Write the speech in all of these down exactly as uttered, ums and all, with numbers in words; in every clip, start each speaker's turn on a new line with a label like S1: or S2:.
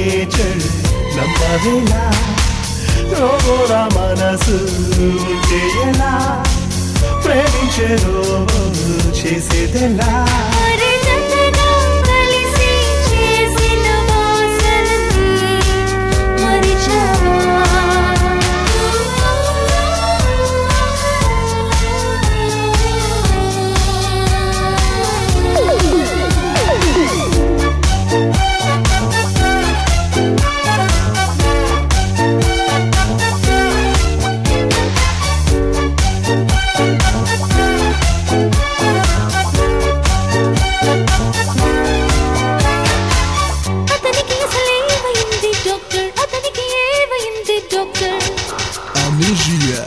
S1: Nature నమ్మవేలా రోగోరా మనసు ఉంటే ఎలా ప్రేమించేదో చేసేదెలా
S2: Amnesia.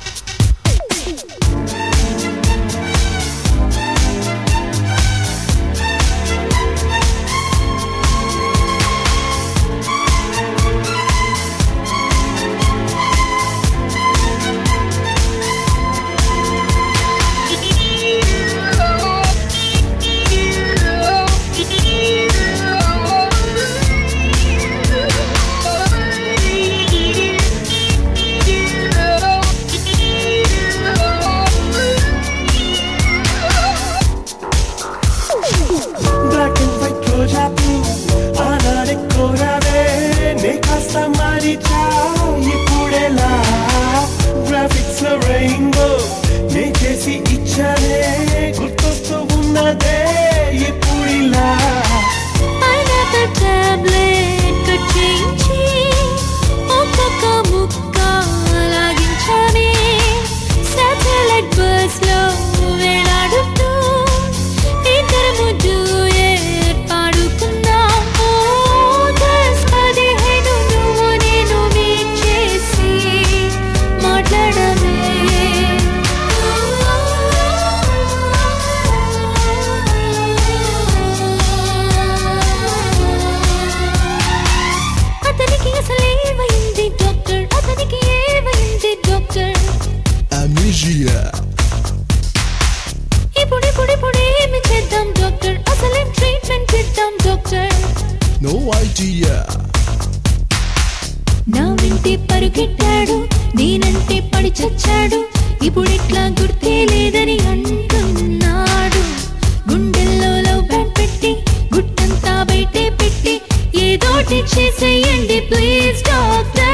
S1: గ్రాఫిక్స్ లో రెయిన్బో నే చేసి ఇచ్చానే గుర్తొస్తూ ఉన్నదే ఇప్పుడిలా
S3: టాబ్లెట్ కట్టించి ఒక్కొక్క ముక్క లాగించానే సాటిలైట్ బస్ లో వేలాడుతూ ఇద్దరు ముద్దు ఏర్పాడుకుందాం ఆగస్ట్ పదిహేను నువ్వు నేను మీట్ చేసి మాట్లాడమే అతనికి అసలు ఏమైంది డాక్టర్ అతనికి ఏమైంది డాక్టర్
S2: Amnesia.
S3: ఇప్పుడు ఇప్పుడు ఇప్పుడు ఏమి చేద్దాం డాక్టర్ అసలు ట్రీట్మెంట్ ఇద్దాం డాక్టర్
S2: No idea.
S3: నా వెంటే పరుగెట్టాడు నేనంటే పడి చచ్చాడు ఇప్పుడు ఇట్లా గుర్తే లేదని అంటున్నాడు గుండెల్లో లవ్ బ్యాండ్ పెట్టి గుట్టంతా బయటే పెట్టి ఏదోటి చేసేయండి ప్లీజ్ డాక్టర్